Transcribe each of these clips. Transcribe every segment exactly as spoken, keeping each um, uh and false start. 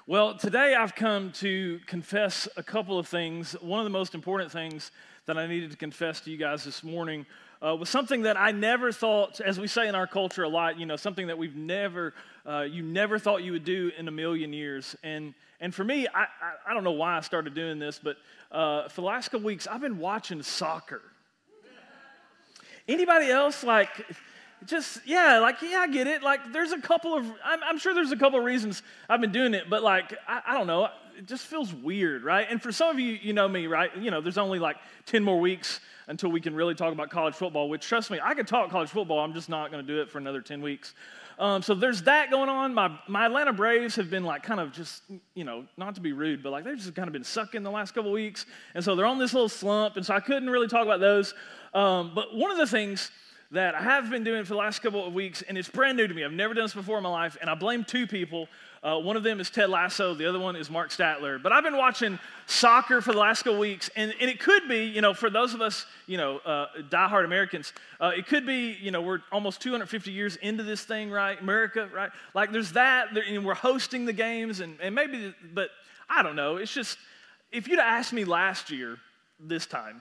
Well, today I've come to confess a couple of things. One of the most important things that I needed to confess to you guys this morning uh, was something that I never thought, as we say in our culture a lot, you know, something that we've never, uh, you never thought you would do in a million years. And and for me, I, I, I don't know why I started doing this, but uh, for the last couple weeks, I've been watching soccer. Anybody else, like... Just, yeah, like, yeah, I get it. Like, there's a couple of, I'm, I'm sure there's a couple of reasons I've been doing it, but, like, I, I don't know. It just feels weird, right? And for some of you, you know me, right? You know, there's only, like, ten more weeks until we can really talk about college football, which, trust me, I could talk college football. I'm just not going to do it for another ten weeks. Um, so there's that going on. My my Atlanta Braves have been, like, kind of just, you know, not to be rude, but, like, they've just kind of been sucking the last couple of weeks. And so they're on this little slump, and so I couldn't really talk about those. Um, but one of the things that I have been doing for the last couple of weeks, and it's brand new to me. I've never done this before in my life, and I blame two people. Uh, one of them is Ted Lasso. The other one is Mark Statler. But I've been watching soccer for the last couple of weeks, and, and it could be, you know, for those of us, you know, uh, diehard Americans, uh, it could be, you know, we're almost two hundred fifty years into this thing, right? America, right? Like, there's that, there, and we're hosting the games, and, and maybe, but I don't know. It's just, if you'd asked me last year, this time,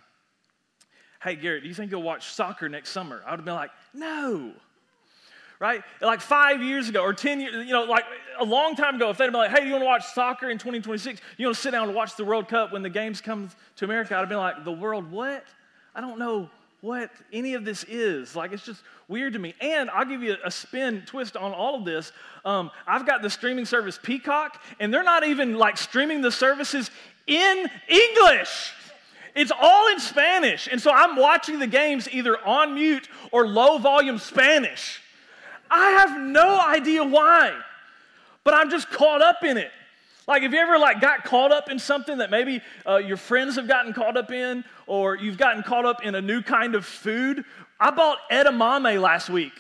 hey, Garrett, do you think you'll watch soccer next summer? I would have been like, no, right? Like five years ago or ten years, you know, like a long time ago, if they'd been like, hey, you want to watch soccer in twenty twenty-six? You want to sit down and watch the World Cup when the games come to America? I'd have been like, the world what? I don't know what any of this is. Like, it's just weird to me. And I'll give you a spin twist on all of this. Um, I've got the streaming service Peacock, and they're not even like streaming the services in English. It's all in Spanish, and so I'm watching the games either on mute or low volume Spanish. I have no idea why, but I'm just caught up in it. Like, have you ever like got caught up in something that maybe uh, your friends have gotten caught up in, or you've gotten caught up in a new kind of food? I bought edamame last week.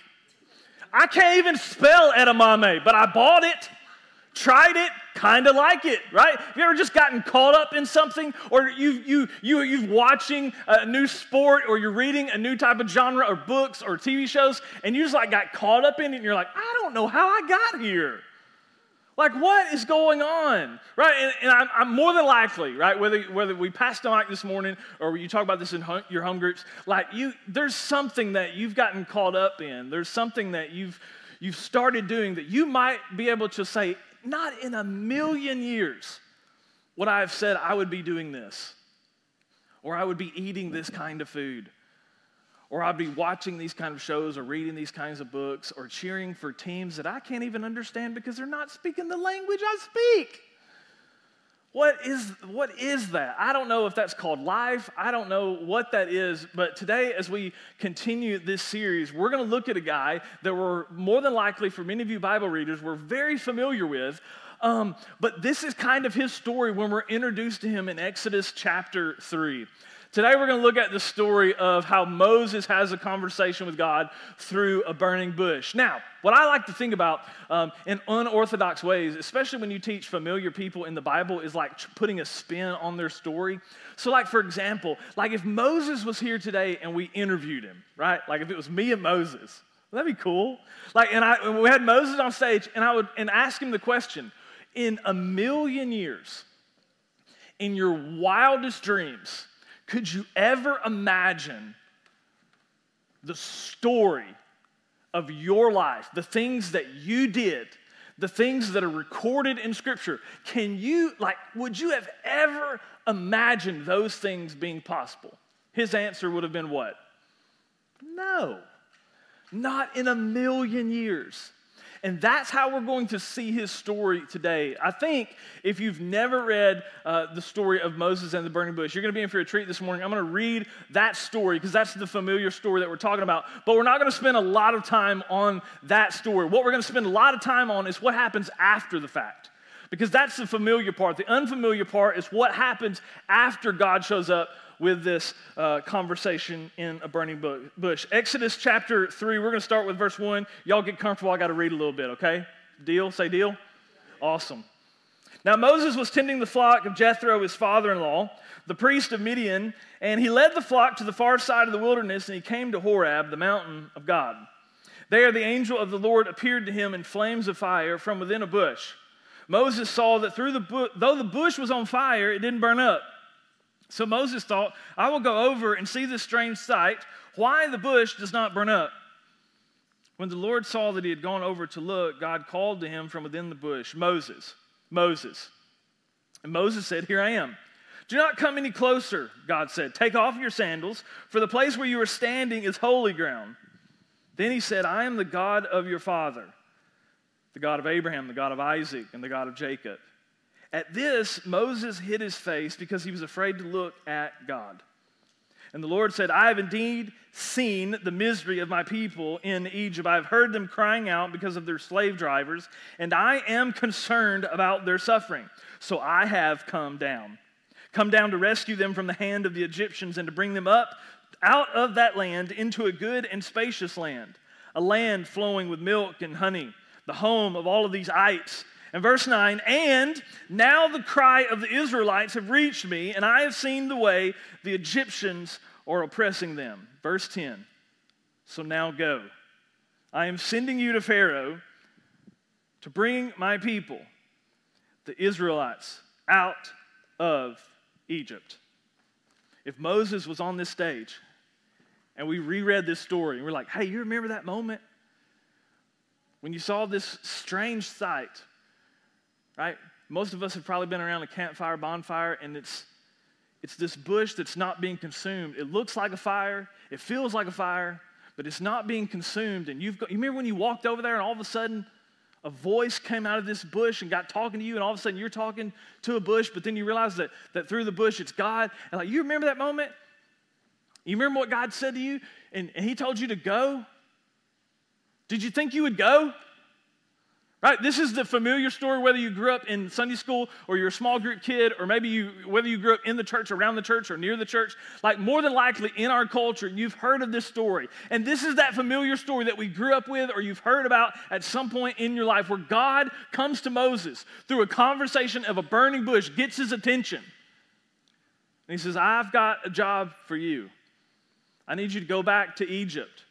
I can't even spell edamame, but I bought it, tried it, kind of like it, right? Have you ever just gotten caught up in something, or you you you you've watching a new sport, or you're reading a new type of genre, or books, or T V shows, and you just like got caught up in it, and you're like, I don't know how I got here. Like, what is going on, right? And, and I'm, I'm more than likely, right? Whether whether we passed on like this morning, or you talk about this in home, your home groups, like you, there's something that you've gotten caught up in. There's something that you've you've started doing that you might be able to say, not in a million years would I have said I would be doing this, or I would be eating this kind of food, or I'd be watching these kind of shows, or reading these kinds of books, or cheering for teams that I can't even understand because they're not speaking the language I speak. What is, what is that? I don't know if that's called life. I don't know what that is. But today, as we continue this series, we're going to look at a guy that we're more than likely, for many of you Bible readers, we're very familiar with. Um, but this is kind of his story when we're introduced to him in Exodus chapter three. Today, we're going to look at the story of how Moses has a conversation with God through a burning bush. Now, what I like to think about um, in unorthodox ways, especially when you teach familiar people in the Bible, is like putting a spin on their story. So, like, for example, like if Moses was here today and we interviewed him, right? Like if it was me and Moses, that'd be cool. Like, and I, and we had Moses on stage, and I would and ask him the question, in a million years, in your wildest dreams, could you ever imagine the story of your life, the things that you did, the things that are recorded in Scripture? Can you, like, would you have ever imagined those things being possible? His answer would have been what? No, not in a million years. And that's how we're going to see his story today. I think if you've never read uh, the story of Moses and the burning bush, you're going to be in for a treat this morning. I'm going to read that story because that's the familiar story that we're talking about. But we're not going to spend a lot of time on that story. What we're going to spend a lot of time on is what happens after the fact, because that's the familiar part. The unfamiliar part is what happens after God shows up with this uh, conversation in a burning bush. Exodus chapter three, we're going to start with verse one. Y'all get comfortable. I got to read a little bit, okay? Deal? Say deal? Awesome. Now Moses was tending the flock of Jethro, his father-in-law, the priest of Midian, and he led the flock to the far side of the wilderness, and he came to Horeb, the mountain of God. There the angel of the Lord appeared to him in flames of fire from within a bush. Moses saw that through the bu- though the bush was on fire, it didn't burn up. So Moses thought, I will go over and see this strange sight, why the bush does not burn up. When the Lord saw that he had gone over to look, God called to him from within the bush, Moses, Moses. And Moses said, here I am. Do not come any closer, God said. Take off your sandals, for the place where you are standing is holy ground. Then he said, I am the God of your father, the God of Abraham, the God of Isaac, and the God of Jacob. At this, Moses hid his face because he was afraid to look at God. And the Lord said, I have indeed seen the misery of my people in Egypt. I have heard them crying out because of their slave drivers, and I am concerned about their suffering. So I have come down. Come down to rescue them from the hand of the Egyptians and to bring them up out of that land into a good and spacious land, a land flowing with milk and honey, the home of all of these ites. And verse nine, and now the cry of the Israelites have reached me, and I have seen the way the Egyptians are oppressing them. Verse ten, so now go. I am sending you to Pharaoh to bring my people, the Israelites, out of Egypt. If Moses was on this stage and we reread this story and we're like, hey, you remember that moment when you saw this strange sight, right? Most of us have probably been around a campfire, bonfire, and it's it's this bush that's not being consumed. It looks like a fire, it feels like a fire, but it's not being consumed. And you've got, you remember when you walked over there and all of a sudden a voice came out of this bush and got talking to you, and all of a sudden you're talking to a bush, but then you realize that, that through the bush it's God. And like, you remember that moment? You remember what God said to you? And, and he told you to go? Did you think you would go? Right? This is the familiar story, whether you grew up in Sunday school or you're a small group kid, or maybe you, whether you grew up in the church, around the church, or near the church. Like, more than likely in our culture, you've heard of this story. And this is that familiar story that we grew up with or you've heard about at some point in your life, where God comes to Moses through a conversation of a burning bush, gets his attention. And he says, I've got a job for you. I need you to go back to Egypt.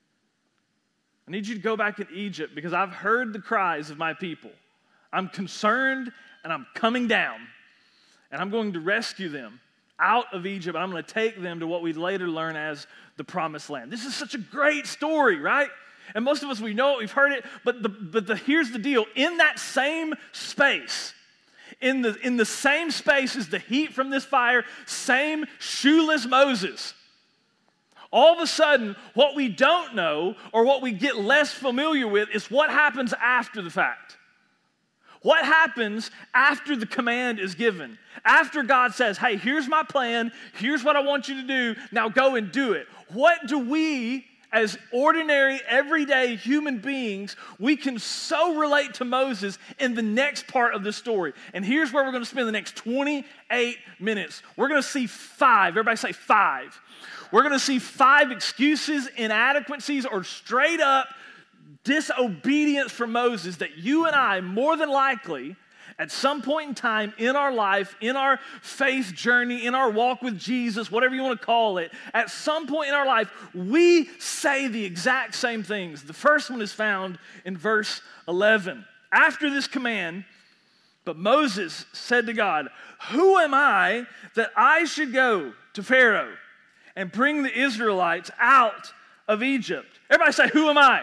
I need you to go back in Egypt because I've heard the cries of my people. I'm concerned and I'm coming down. And I'm going to rescue them out of Egypt. And I'm going to take them to what we later learn as the Promised Land. This is such a great story, right? And most of us, we know it, we've heard it. But, the, but the, here's the deal. In that same space, in the, in the same space as the heat from this fire, same shoeless Moses, all of a sudden, what we don't know or what we get less familiar with is what happens after the fact. What happens after the command is given? After God says, hey, here's my plan, here's what I want you to do, now go and do it. What do we, as ordinary, everyday human beings, we can so relate to Moses in the next part of the story? And here's where we're going to spend the next twenty-eight minutes. We're going to see five. Everybody say five. We're going to see five excuses, inadequacies, or straight up disobedience from Moses that you and I, more than likely, at some point in time in our life, in our faith journey, in our walk with Jesus, whatever you want to call it, at some point in our life, we say the exact same things. The first one is found in verse eleven. After this command, but Moses said to God, who am I that I should go to Pharaoh and bring the Israelites out of Egypt? Everybody say, who am I?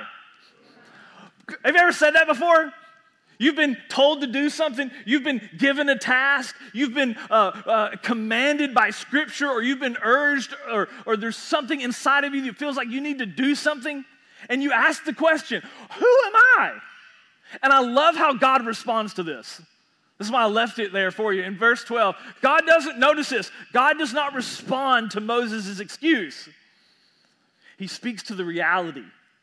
Have you ever said that before? You've been told to do something. You've been given a task. You've been uh, uh, commanded by Scripture, or you've been urged, or, or there's something inside of you that feels like you need to do something. And you ask the question, who am I? And I love how God responds to this. This is why I left it there for you. In verse twelve, God doesn't notice this. God does not respond to Moses' excuse. He speaks to the reality.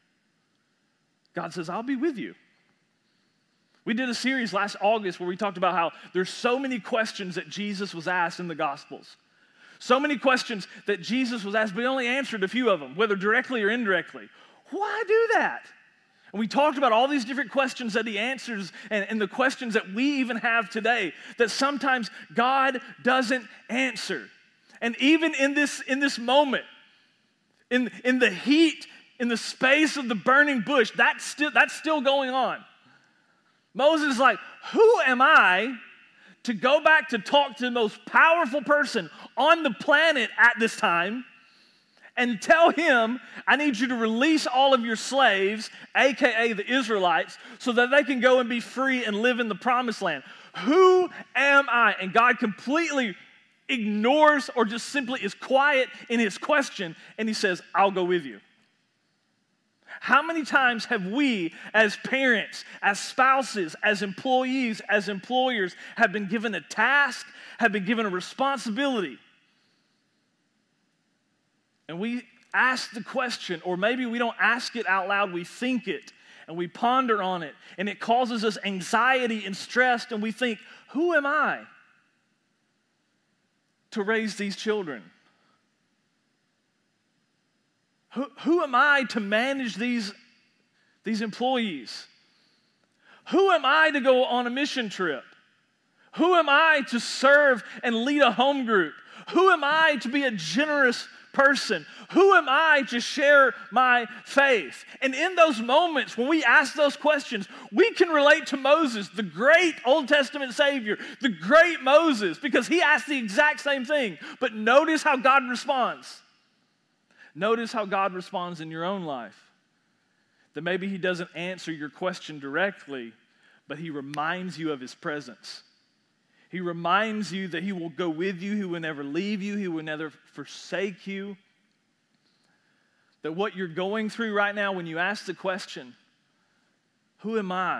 God says, I'll be with you. We did a series last August where we talked about how there's so many questions that Jesus was asked in the Gospels. So many questions that Jesus was asked, but he only answered a few of them, whether directly or indirectly. Why do that? And we talked about all these different questions that he answers, and, and the questions that we even have today that sometimes God doesn't answer. And even in this, in this moment, in, in the heat, in the space of the burning bush, that's still, that's still going on. Moses is like, who am I to go back to talk to the most powerful person on the planet at this time and tell him, I need you to release all of your slaves, A K A the Israelites, so that they can go and be free and live in the promised land. Who am I? And God completely ignores or just simply is quiet in his question, and he says, I'll go with you. How many times have we as parents, as spouses, as employees, as employers have been given a task, have been given a responsibility, and we ask the question, or maybe we don't ask it out loud, we think it, and we ponder on it, and it causes us anxiety and stress, and we think, who am I to raise these children? Who, who am I to manage these, these employees? Who am I to go on a mission trip? Who am I to serve and lead a home group? Who am I to be a generous person? Who am I to share my faith? And in those moments when we ask those questions, we can relate to Moses, the great Old Testament Savior, the great Moses, because he asked the exact same thing. But notice how God responds. Notice how God responds in your own life. That maybe he doesn't answer your question directly, but he reminds you of his presence. He reminds you that he will go with you, he will never leave you, he will never forsake you. That what you're going through right now, when you ask the question, who am I?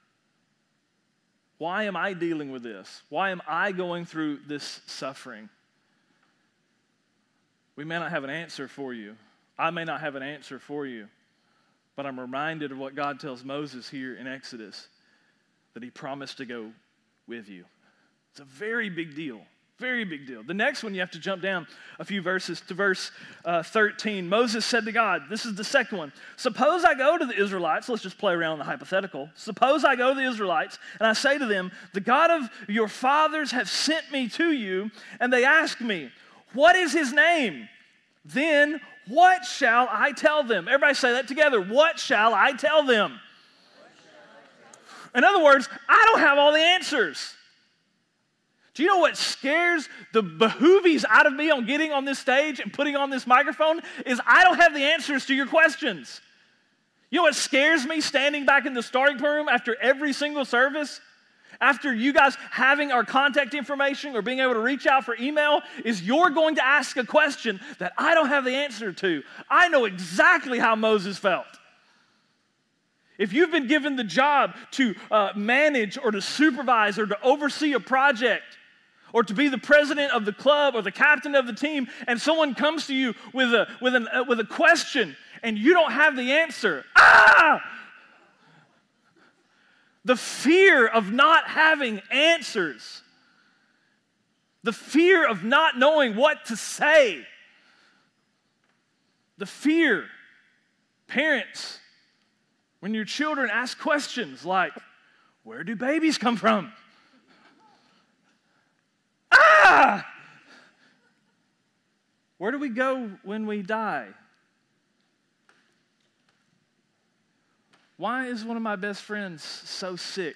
Why am I dealing with this? Why am I going through this suffering? We may not have an answer for you. I may not have an answer for you. But I'm reminded of what God tells Moses here in Exodus, that he promised to go with you. It's a very big deal. Very big deal. The next one, you have to jump down a few verses to verse uh, thirteen. Moses said to God, this is the second one, suppose I go to the Israelites, let's just play around the hypothetical. Suppose I go to the Israelites and I say to them, the God of your fathers have sent me to you, and they ask me, what is his name? Then what shall I tell them? Everybody say that together. What shall I tell them? In other words, I don't have all the answers. Do you know what scares the behoovies out of me on getting on this stage and putting on this microphone? Is I don't have the answers to your questions. You know what scares me standing back in the starting room after every single service? After you guys having our contact information or being able to reach out for email, is you're going to ask a question that I don't have the answer to. I know exactly how Moses felt. If you've been given the job to uh, manage or to supervise or to oversee a project, or to be the president of the club or the captain of the team, and someone comes to you with a, with an, uh, with a question and you don't have the answer, ah! The fear of not having answers, the fear of not knowing what to say, the fear, parents, when your children ask questions like, where do babies come from? Ah! Where do we go when we die? Why is one of my best friends so sick?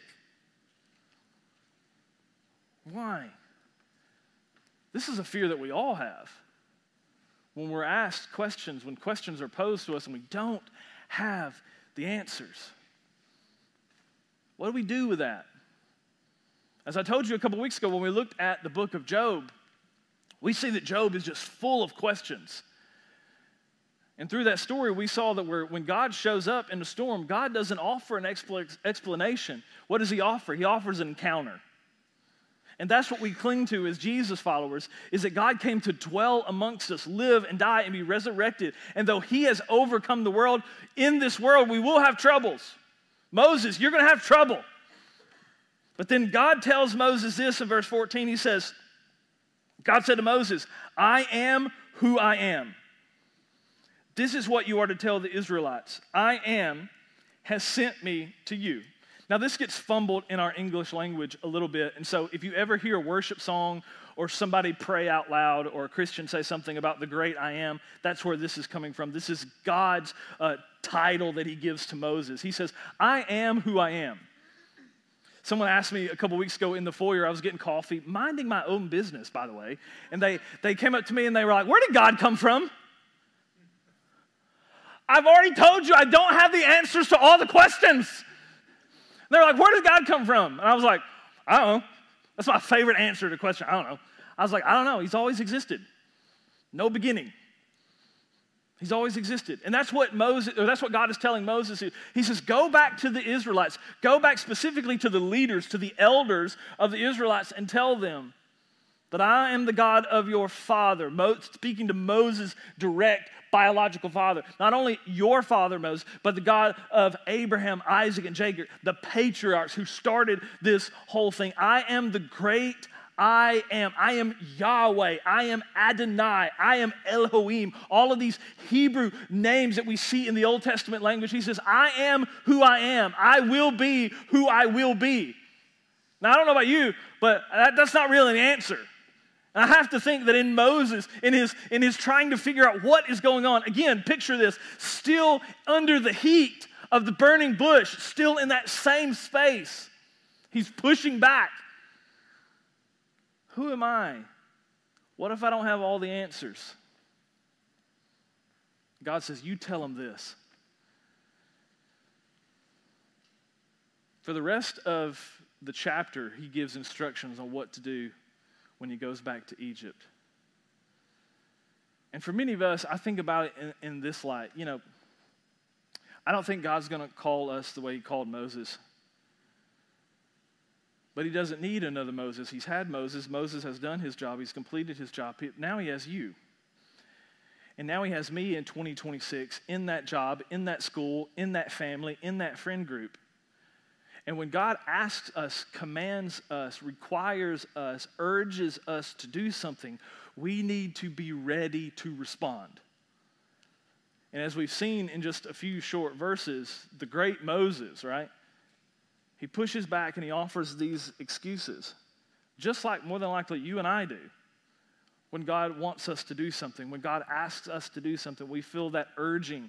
Why? This is a fear that we all have. When we're asked questions, when questions are posed to us and we don't have the answers. What do we do with that? As I told you a couple weeks ago when we looked at the book of Job, we see that Job is just full of questions. And through that story, we saw that we're, when God shows up in the storm, God doesn't offer an expl- explanation. What does he offer? He offers an encounter. And that's what we cling to as Jesus followers, is that God came to dwell amongst us, live and die and be resurrected. And though he has overcome the world, in this world we will have troubles. Moses, you're going to have trouble. But then God tells Moses this in verse fourteen. He says, God said to Moses, I am who I am. This is what you are to tell the Israelites. I am has sent me to you. Now, this gets fumbled in our English language a little bit. And so if you ever hear a worship song or somebody pray out loud or a Christian say something about the great I am, that's where this is coming from. This is God's uh, title that he gives to Moses. He says, I am who I am. Someone asked me a couple weeks ago in the foyer, I was getting coffee, minding my own business, by the way, and they, they came up to me and they were like, where did God come from? I've already told you I don't have the answers to all the questions. They're like, where does God come from? And I was like, I don't know. That's my favorite answer to the question. I don't know. I was like, I don't know. He's always existed. No beginning. He's always existed. And that's what Moses, or that's what God is telling Moses. He says, go back to the Israelites. Go back specifically to the leaders, to the elders of the Israelites, and tell them that I am the God of your father. Mo- speaking to Moses' direct biological father. Not only your father, Moses, but the God of Abraham, Isaac, and Jacob, the patriarchs who started this whole thing. I am the great I am. I am Yahweh. I am Adonai. I am Elohim. All of these Hebrew names that we see in the Old Testament language. He says, I am who I am. I will be who I will be. Now, I don't know about you, but that, that's not really an answer. And I have to think that in Moses, in his, in his trying to figure out what is going on, again, picture this, still under the heat of the burning bush, still in that same space. He's pushing back. Who am I? What if I don't have all the answers? God says, you tell him this. For the rest of the chapter, he gives instructions on what to do when he goes back to Egypt. And for many of us, I think about it in, in this light. You know, I don't think God's going to call us the way he called Moses. But he doesn't need another Moses. He's had Moses. Moses has done his job. He's completed his job. Now he has you. And now he has me in twenty twenty-six in that job, in that school, in that family, in that friend group. And when God asks us, commands us, requires us, urges us to do something, we need to be ready to respond. And as we've seen in just a few short verses, the great Moses, right? He pushes back and he offers these excuses, just like more than likely you and I do. When God wants us to do something, when God asks us to do something, we feel that urging.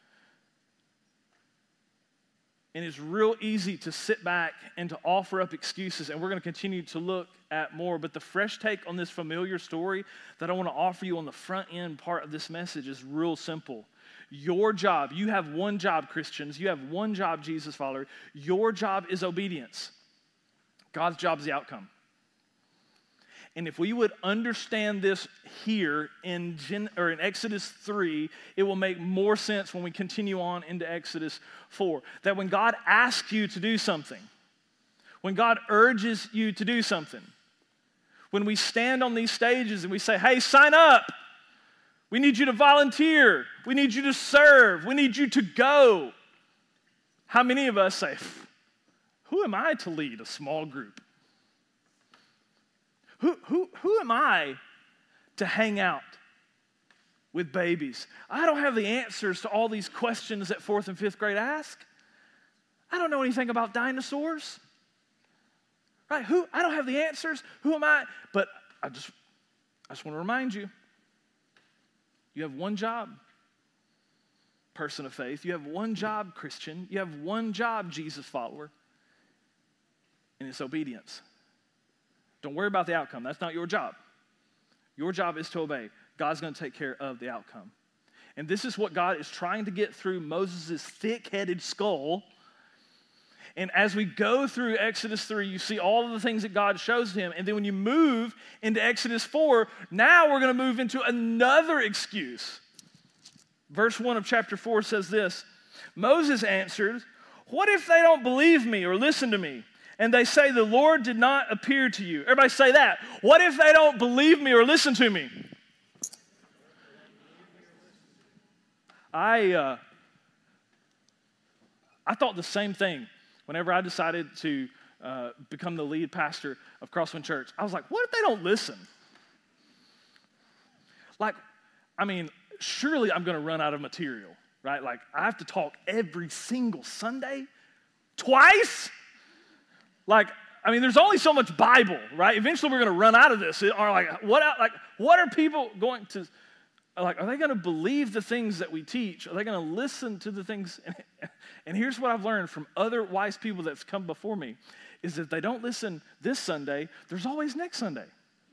And it's real easy to sit back and to offer up excuses, and we're going to continue to look at more. But the fresh take on this familiar story that I want to offer you on the front end part of this message is real simple. Your job, you have one job, Christians. You have one job, Jesus follower. Your job is obedience. God's job is the outcome. And if we would understand this here in, Gen, or in Exodus three, it will make more sense when we continue on into Exodus four. That when God asks you to do something, when God urges you to do something, when we stand on these stages and we say, hey, sign up. We need you to volunteer. We need you to serve. We need you to go. How many of us say, who am I to lead a small group? Who, who, who am I to hang out with babies? I don't have the answers to all these questions that fourth and fifth grade ask. I don't know anything about dinosaurs. Right? Who? I don't have the answers. Who am I? But I just, I just want to remind you, you have one job, person of faith. You have one job, Christian. You have one job, Jesus follower, and it's obedience. Don't worry about the outcome. That's not your job. Your job is to obey. God's going to take care of the outcome. And this is what God is trying to get through Moses' thick-headed skull. And as we go through Exodus three, you see all of the things that God shows him. And then when you move into Exodus four, now we're going to move into another excuse. Verse one of chapter four says this, Moses answered, what if they don't believe me or listen to me? And they say, the Lord did not appear to you. Everybody say that. What if they don't believe me or listen to me? I, uh, I thought the same thing whenever I decided to uh, become the lead pastor of Crosswind Church. I was like, what if they don't listen? Like, I mean, surely I'm going to run out of material, right? Like, I have to talk every single Sunday, twice? Like, I mean, there's only so much Bible, right? Eventually, we're going to run out of this. Or like, what? Like, what are people going to? Like, are they going to believe the things that we teach? Are they going to listen to the things? And here's what I've learned from other wise people that's come before me: is if they don't listen this Sunday, there's always next Sunday.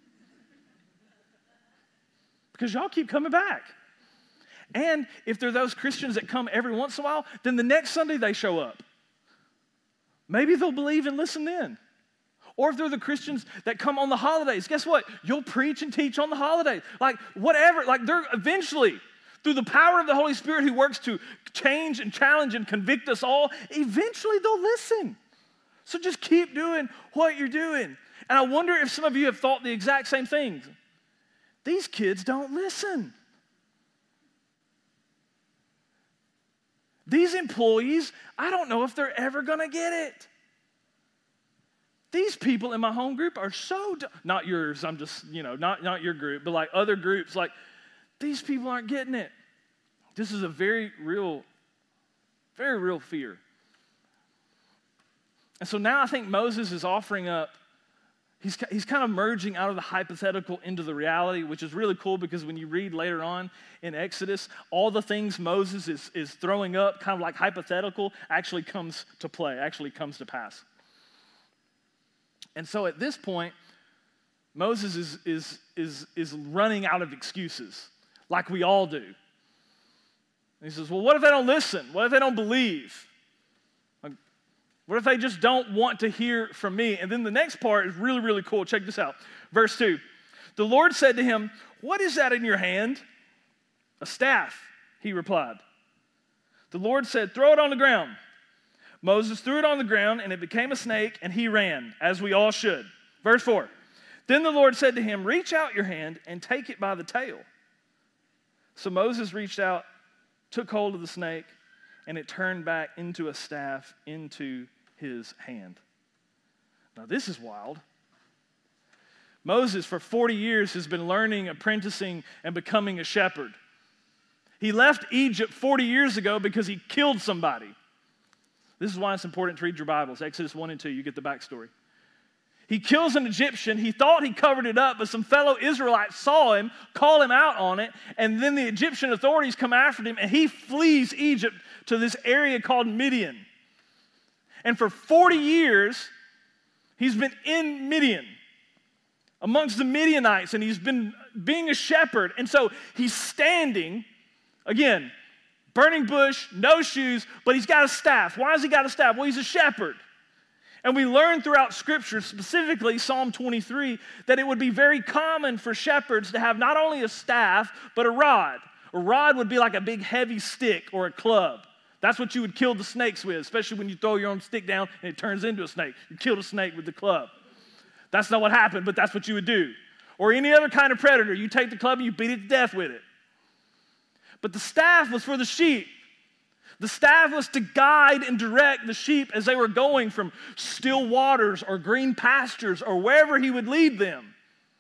Because y'all keep coming back. And if they're those Christians that come every once in a while, then the next Sunday they show up. Maybe they'll believe and listen then. Or if they're the Christians that come on the holidays, guess what? You'll preach and teach on the holidays. Like whatever, like they're eventually, through the power of the Holy Spirit who works to change and challenge and convict us all, eventually they'll listen. So just keep doing what you're doing. And I wonder if some of you have thought the exact same things. These kids don't listen. These employees, I don't know if they're ever going to get it. These people in my home group are so, d- not yours, I'm just, you know, not, not your group, but like other groups, like these people aren't getting it. This is a very real, very real fear. And so now I think Moses is offering up, he's, he's kind of merging out of the hypothetical into the reality, which is really cool because when you read later on in Exodus, all the things Moses is, is throwing up, kind of like hypothetical, actually comes to play, actually comes to pass. And so at this point, Moses is, is, is, is running out of excuses, like we all do. And he says, well, what if they don't listen? What if they don't believe? What if they just don't want to hear from me? And then the next part is really, really cool. Check this out. Verse two. The Lord said to him, what is that in your hand? A staff, he replied. The Lord said, throw it on the ground. Moses threw it on the ground, and it became a snake, and he ran, as we all should. Verse four. Then the Lord said to him, reach out your hand and take it by the tail. So Moses reached out, took hold of the snake, and it turned back into a staff into his hand. Now this is wild. Moses, for forty years, has been learning, apprenticing, and becoming a shepherd. He left Egypt forty years ago because he killed somebody. This is why it's important to read your Bibles. Exodus one and two, you get the backstory. He kills an Egyptian. He thought he covered it up, but some fellow Israelites saw him, call him out on it, and then the Egyptian authorities come after him, and he flees Egypt to this area called Midian. And for forty years, he's been in Midian, amongst the Midianites, and he's been being a shepherd. And so he's standing, again, burning bush, no shoes, but he's got a staff. Why has he got a staff? Well, he's a shepherd. And we learn throughout Scripture, specifically Psalm twenty-three, that it would be very common for shepherds to have not only a staff, but a rod. A rod would be like a big heavy stick or a club. That's what you would kill the snakes with, especially when you throw your own stick down and it turns into a snake. You kill the snake with the club. That's not what happened, but that's what you would do. Or any other kind of predator. You take the club and you beat it to death with it. But the staff was for the sheep. The staff was to guide and direct the sheep as they were going from still waters or green pastures or wherever he would lead them.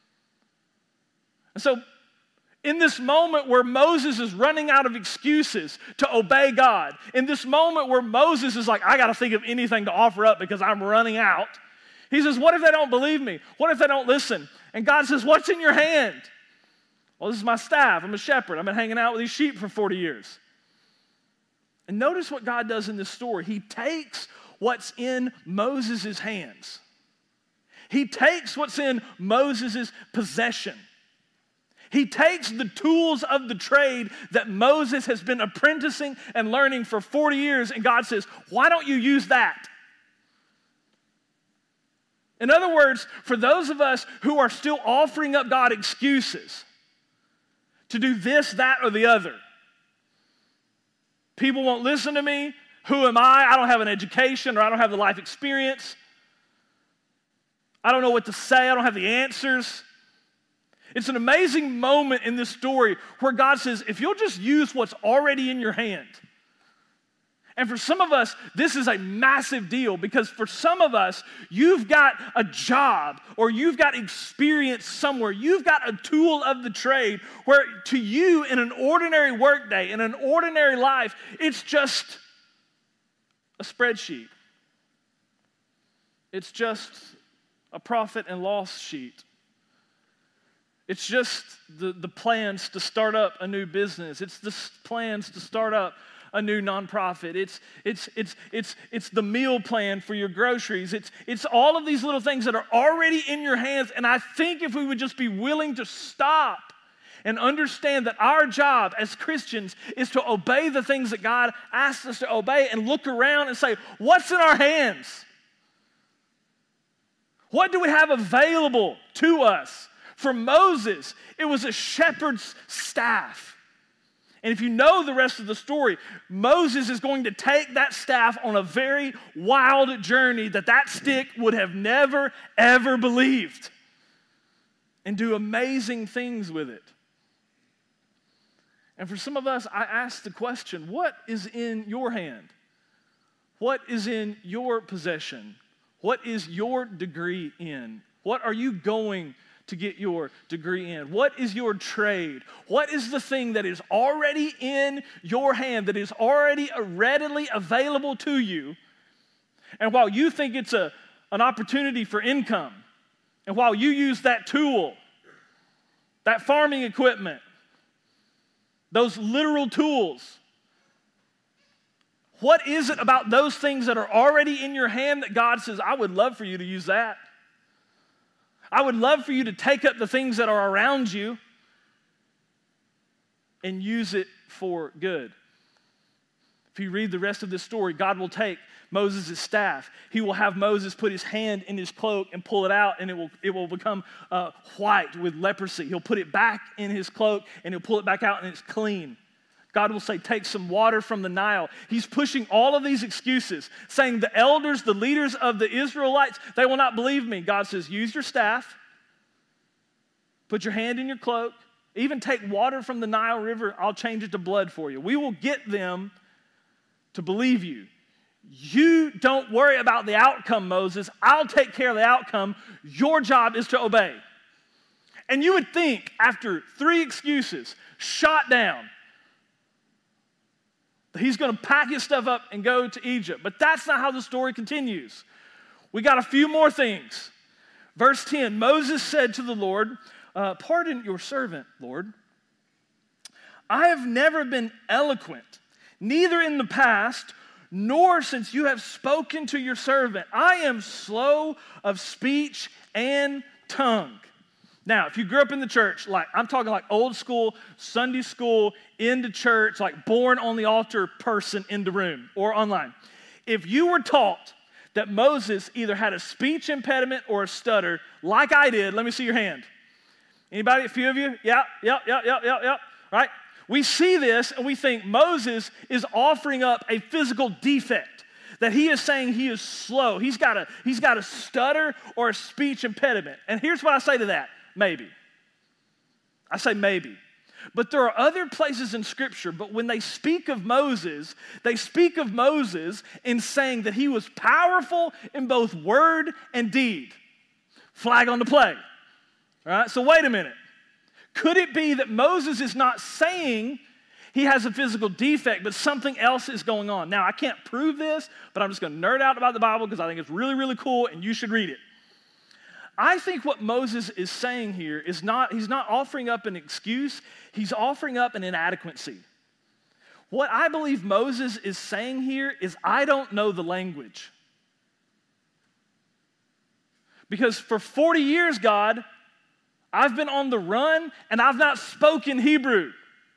And so, in this moment where Moses is running out of excuses to obey God, in this moment where Moses is like, I got to think of anything to offer up because I'm running out, he says, what if they don't believe me? What if they don't listen? And God says, what's in your hand? Well, this is my staff. I'm a shepherd. I've been hanging out with these sheep for forty years. And notice what God does in this story. He takes what's in Moses' hands. He takes what's in Moses' possession. He takes the tools of the trade that Moses has been apprenticing and learning for forty years, and God says, why don't you use that? In other words, for those of us who are still offering up God excuses to do this, that, or the other, people won't listen to me. Who am I? I don't have an education, or I don't have the life experience. I don't know what to say. I don't have the answers. It's an amazing moment in this story where God says, if you'll just use what's already in your hand. And for some of us, this is a massive deal because for some of us, you've got a job or you've got experience somewhere. You've got a tool of the trade where to you in an ordinary workday, in an ordinary life, it's just a spreadsheet. It's just a profit and loss sheet. It's just the, the plans to start up a new business. It's the plans to start up a new nonprofit. It's, it's, it's, it's, it's the meal plan for your groceries. It's, it's all of these little things that are already in your hands. And I think if we would just be willing to stop and understand that our job as Christians is to obey the things that God asks us to obey and look around and say, what's in our hands? What do we have available to us? For Moses, it was a shepherd's staff. And if you know the rest of the story, Moses is going to take that staff on a very wild journey that that stick would have never, ever believed, and do amazing things with it. And for some of us, I ask the question, what is in your hand? What is in your possession? What is your degree in? What are you going to get your degree in? What is your trade? What is the thing that is already in your hand, that is already readily available to you? And while you think it's a, an opportunity for income, and while you use that tool, that farming equipment, those literal tools, what is it about those things that are already in your hand that God says, I would love for you to use that? I would love for you to take up the things that are around you and use it for good. If you read the rest of this story, God will take Moses' staff. He will have Moses put his hand in his cloak and pull it out, and it will, it will become uh, white with leprosy. He'll put it back in his cloak, and he'll pull it back out, and it's clean. God will say, take some water from the Nile. He's pushing all of these excuses, saying the elders, the leaders of the Israelites, they will not believe me. God says, use your staff, put your hand in your cloak, even take water from the Nile River. I'll change it to blood for you. We will get them to believe you. You don't worry about the outcome, Moses. I'll take care of the outcome. Your job is to obey. And you would think after three excuses, shot down, that he's going to pack his stuff up and go to Egypt. But that's not how the story continues. We got a few more things. Verse ten, Moses said to the Lord, uh, pardon your servant, Lord. I have never been eloquent, neither in the past, nor since you have spoken to your servant. I am slow of speech and tongue. Now, if you grew up in the church, like I'm talking like old school, Sunday school, into church, like born on the altar person in the room or online. If you were taught that Moses either had a speech impediment or a stutter, like I did, let me see your hand. Anybody, a few of you? Yeah, yeah, yeah, yeah, yeah, yeah, right? We see this and we think Moses is offering up a physical defect, that he is saying he is slow. He's got a, he's got a stutter or a speech impediment. And here's what I say to that, maybe. I say maybe. But there are other places in Scripture, but when they speak of Moses, they speak of Moses in saying that he was powerful in both word and deed. Flag on the play. All right, so wait a minute. Could it be that Moses is not saying he has a physical defect, but something else is going on? Now, I can't prove this, but I'm just going to nerd out about the Bible because I think it's really, really cool, and you should read it. I think what Moses is saying here is not, he's not offering up an excuse, he's offering up an inadequacy. What I believe Moses is saying here is, I don't know the language. Because for forty years, God, I've been on the run and I've not spoken Hebrew.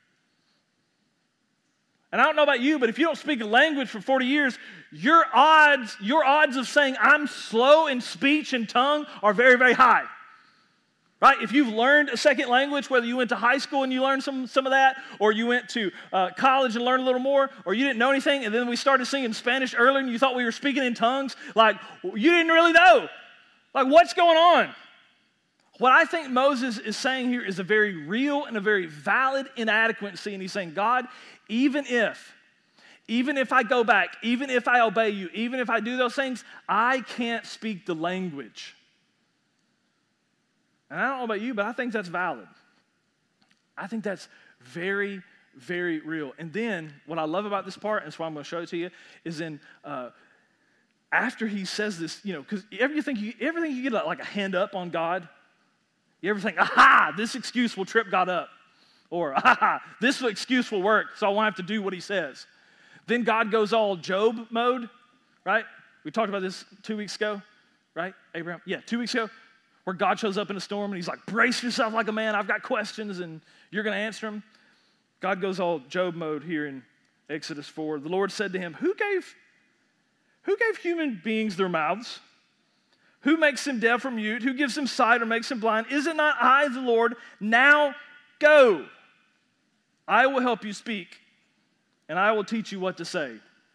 And I don't know about you, but if you don't speak a language for forty years, your odds, your odds of saying I'm slow in speech and tongue are very, very high. Right? If you've learned a second language, whether you went to high school and you learned some, some of that, or you went to uh, college and learned a little more, or you didn't know anything, and then we started singing Spanish earlier and you thought we were speaking in tongues, like you didn't really know. Like, what's going on? What I think Moses is saying here is a very real and a very valid inadequacy, and he's saying, God, even if, even if I go back, even if I obey you, even if I do those things, I can't speak the language. And I don't know about you, but I think that's valid. I think that's very, very real. And then what I love about this part, and that's why I'm going to show it to you, is in uh, after he says this, you know, because ever you think you, ever think you get like a hand up on God? You ever think, aha, this excuse will trip God up? Or, aha, this excuse will work, so I won't have to do what he says. Then God goes all Job mode, right? We talked about this two weeks ago, right, Abraham? Yeah, two weeks ago, where God shows up in a storm and he's like, brace yourself like a man. I've got questions and you're going to answer them. God goes all Job mode here in Exodus four. The Lord said to him, who gave, who gave human beings their mouths? Who makes them deaf or mute? Who gives them sight or makes them blind? Is it not I, the Lord? Now go. I will help you speak, and I will teach you what to say.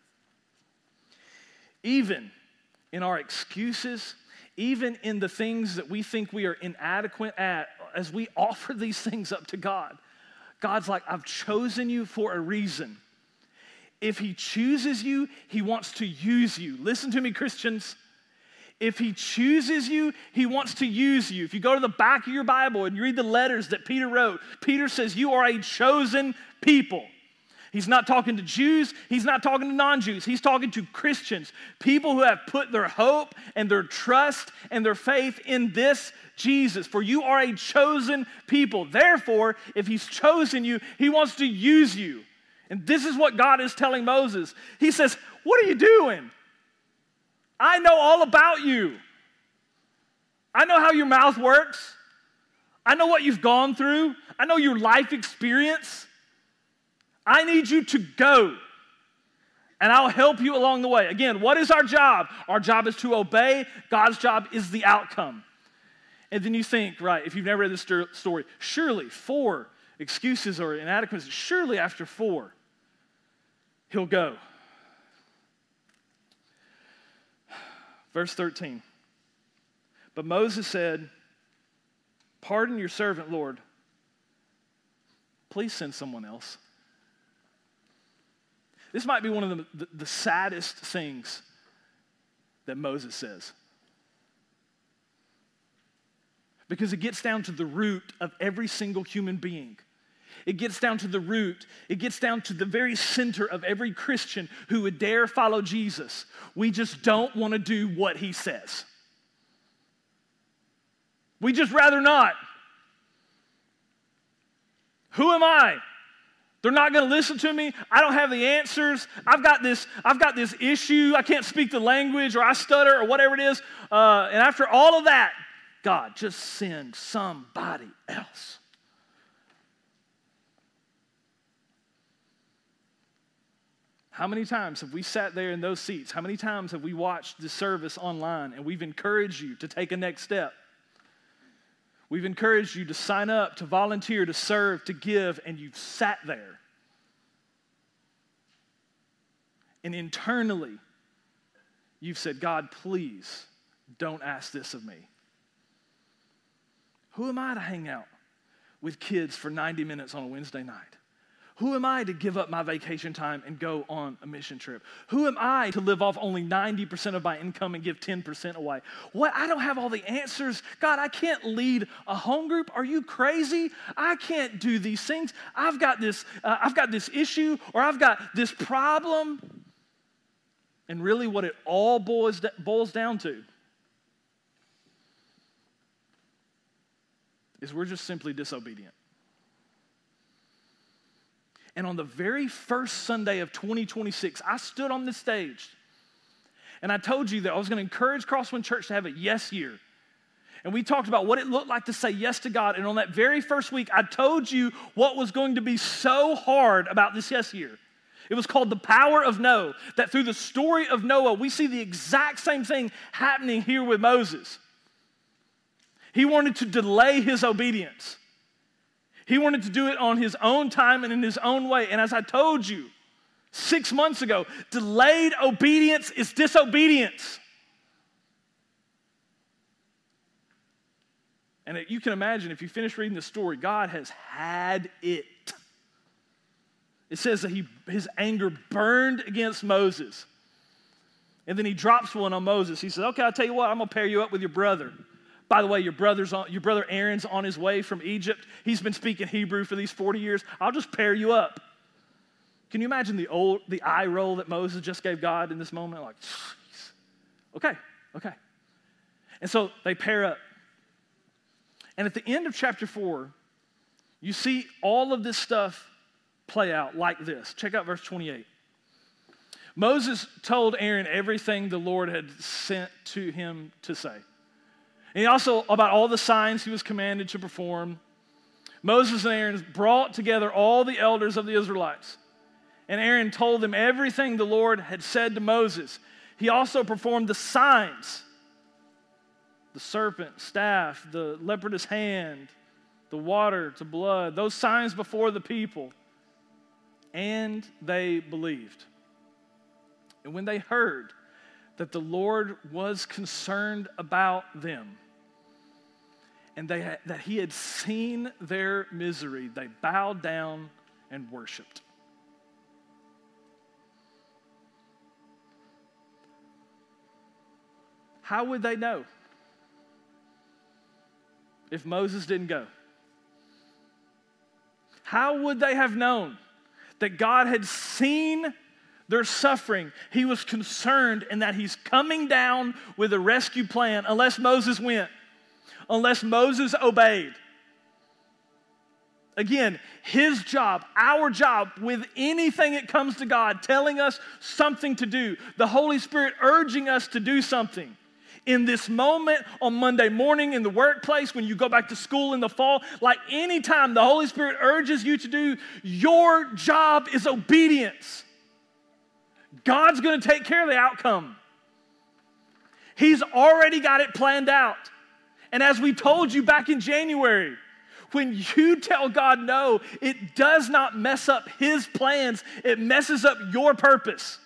Even in our excuses, even in the things that we think we are inadequate at, as we offer these things up to God, God's like, I've chosen you for a reason. If he chooses you, he wants to use you. Listen to me, Christians. If he chooses you, he wants to use you. If you go to the back of your Bible and you read the letters that Peter wrote, Peter says you are a chosen people. He's not talking to Jews. He's not talking to non-Jews. He's talking to Christians, people who have put their hope and their trust and their faith in this Jesus. For you are a chosen people. Therefore, if he's chosen you, he wants to use you. And this is what God is telling Moses. He says, what are you doing? I know all about you. I know how your mouth works. I know what you've gone through. I know your life experience. I need you to go, and I'll help you along the way. Again, what is our job? Our job is to obey. God's job is the outcome. And then you think, right, if you've never read this story, surely four excuses or inadequacies, surely after four, he'll go. Verse thirteen, but Moses said, pardon your servant, Lord. Please send someone else. This might be one of the, the, the saddest things that Moses says. Because it gets down to the root of every single human being. It gets down to the root. It gets down to the very center of every Christian who would dare follow Jesus. We just don't want to do what he says. We just rather not. Who am I? They're not going to listen to me. I don't have the answers. I've got this, I've got this issue. I can't speak the language, or I stutter, or whatever it is. Uh, and after all of that, God, just send somebody else. How many times have we sat there in those seats? How many times have we watched this service online and we've encouraged you to take a next step? We've encouraged you to sign up, to volunteer, to serve, to give, and you've sat there. And internally, you've said, God, please don't ask this of me. Who am I to hang out with kids for ninety minutes on a Wednesday night? Who am I to give up my vacation time and go on a mission trip? Who am I to live off only ninety percent of my income and give ten percent away? What? I don't have all the answers. God, I can't lead a home group. Are you crazy? I can't do these things. I've got this, uh, I've got this issue, or I've got this problem. And really what it all boils, boils down to is we're just simply disobedient. And on the very first Sunday of twenty twenty-six, I stood on this stage and I told you that I was going to encourage Crosswind Church to have a yes year. And we talked about what it looked like to say yes to God. And on that very first week, I told you what was going to be so hard about this yes year. It was called the power of no. That through the story of Noah, we see the exact same thing happening here with Moses. He wanted to delay his obedience. He wanted to do it on his own time and in his own way. And as I told you six months ago, delayed obedience is disobedience. And it, you can imagine, if you finish reading the story, God has had it. It says that he, his anger burned against Moses. And then he drops one on Moses. He says, okay, I'll tell you what, I'm going to pair you up with your brother. By the way, your brother's on, your brother Aaron's on his way from Egypt. He's been speaking Hebrew for these forty years. I'll just pair you up. Can you imagine the old, the eye roll that Moses just gave God in this moment? Like, jeez. Okay, okay. And so they pair up. And at the end of chapter four, you see all of this stuff play out like this. Check out verse twenty-eight. Moses told Aaron everything the Lord had sent to him to say. And he also, about all the signs he was commanded to perform. Moses and Aaron brought together all the elders of the Israelites. And Aaron told them everything the Lord had said to Moses. He also performed the signs, the serpent, staff, the leopard's hand, the water to blood, those signs before the people. And they believed. And when they heard that the Lord was concerned about them, and they had, that he had seen their misery, they bowed down and worshiped. How would they know if Moses didn't go? How would they have known that God had seen their suffering? He was concerned, and that he's coming down with a rescue plan unless Moses went, unless Moses obeyed. Again, his job, our job, with anything that comes to God, telling us something to do, the Holy Spirit urging us to do something. In this moment on Monday morning in the workplace, when you go back to school in the fall, like anytime the Holy Spirit urges you to do, your job is obedience. God's going to take care of the outcome. He's already got it planned out. And as we told you back in January, when you tell God no, it does not mess up his plans. It messes up your purpose.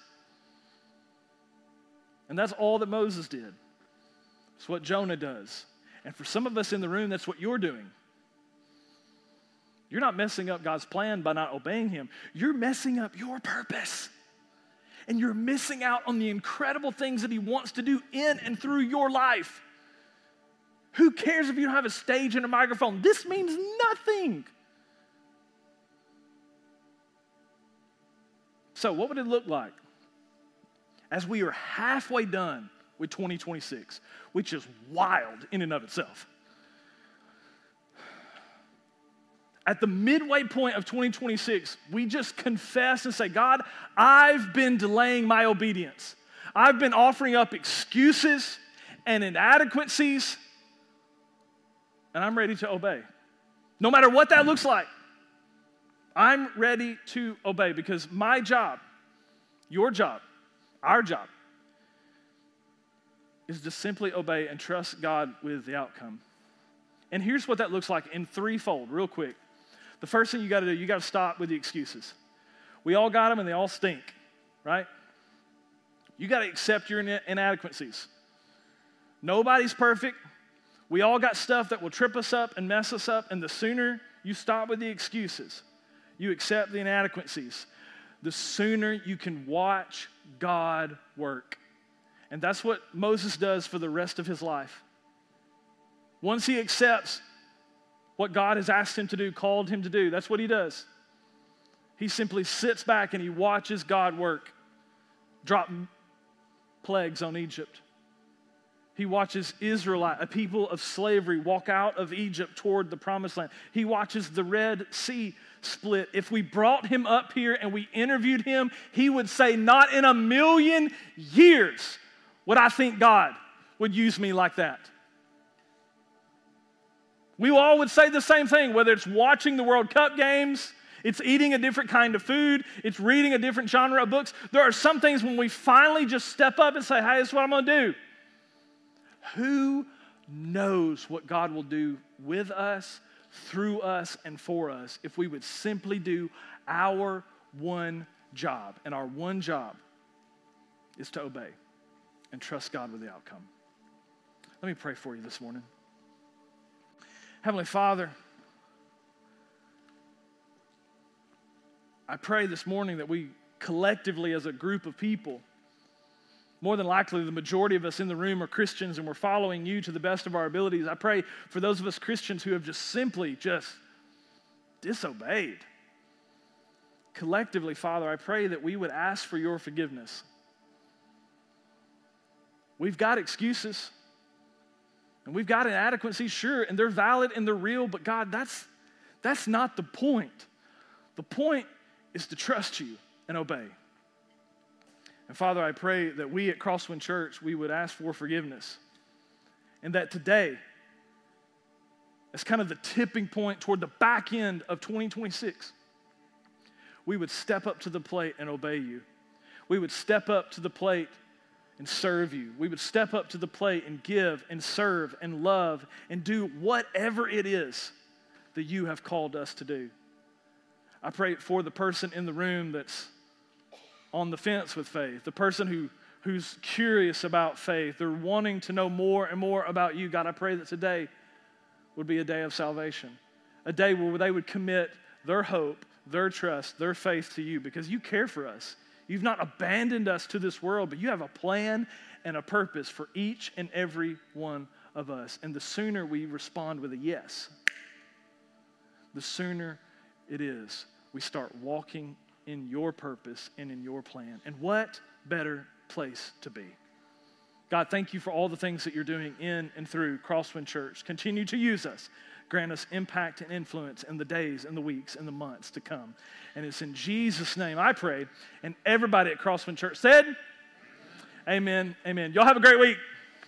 And that's all that Moses did. It's what Jonah does. And for some of us in the room, that's what you're doing. You're not messing up God's plan by not obeying him. You're messing up your purpose. And you're missing out on the incredible things that he wants to do in and through your life. Who cares if you don't have a stage and a microphone? This means nothing. So what would it look like as we are halfway done with twenty twenty-six, which is wild in and of itself? At the midway point of twenty twenty-six, we just confess and say, God, I've been delaying my obedience. I've been offering up excuses and inadequacies, and I'm ready to obey. No matter what that looks like, I'm ready to obey, because my job, your job, our job, is to simply obey and trust God with the outcome. And here's what that looks like in threefold, real quick. The first thing you got to do, you got to stop with the excuses. We all got them and they all stink, right? You got to accept your inadequacies. Nobody's perfect. We all got stuff that will trip us up and mess us up, and the sooner you stop with the excuses, you accept the inadequacies, the sooner you can watch God work. And that's what Moses does for the rest of his life. Once he accepts what God has asked him to do, called him to do, that's what he does. He simply sits back and he watches God work, drop plagues on Egypt. He watches Israelite, a people of slavery, walk out of Egypt toward the promised land. He watches the Red Sea split. If we brought him up here and we interviewed him, he would say, not in a million years would I think God would use me like that. We all would say the same thing, whether it's watching the World Cup games, it's eating a different kind of food, it's reading a different genre of books. There are some things when we finally just step up and say, hey, this is what I'm going to do. Who knows what God will do with us, through us, and for us if we would simply do our one job. And our one job is to obey and trust God with the outcome. Let me pray for you this morning. Heavenly Father, I pray this morning that we collectively as a group of people, more than likely the majority of us in the room are Christians and we're following you to the best of our abilities. I pray for those of us Christians who have just simply just disobeyed. Collectively, Father, I pray that we would ask for your forgiveness. We've got excuses and we've got inadequacies, sure, and they're valid and they're real, but God, that's, that's not the point. The point is to trust you and obey. And Father, I pray that we at Crosswind Church, we would ask for forgiveness. And that today, as kind of the tipping point toward the back end of twenty twenty-six, we would step up to the plate and obey you. We would step up to the plate and serve you. We would step up to the plate and give and serve and love and do whatever it is that you have called us to do. I pray for the person in the room that's on the fence with faith, the person who, who's curious about faith. They're wanting to know more and more about you. God, I pray that today would be a day of salvation, a day where they would commit their hope, their trust, their faith to you because you care for us. You've not abandoned us to this world, but you have a plan and a purpose for each and every one of us. And the sooner we respond with a yes, the sooner it is we start walking in your purpose and in your plan. And what better place to be? God, thank you for all the things that you're doing in and through Crosswind Church. Continue to use us. Grant us impact and influence in the days and the weeks and the months to come. And it's in Jesus' name I pray. And everybody at Crosswind Church said, amen, amen. Y'all have a great week.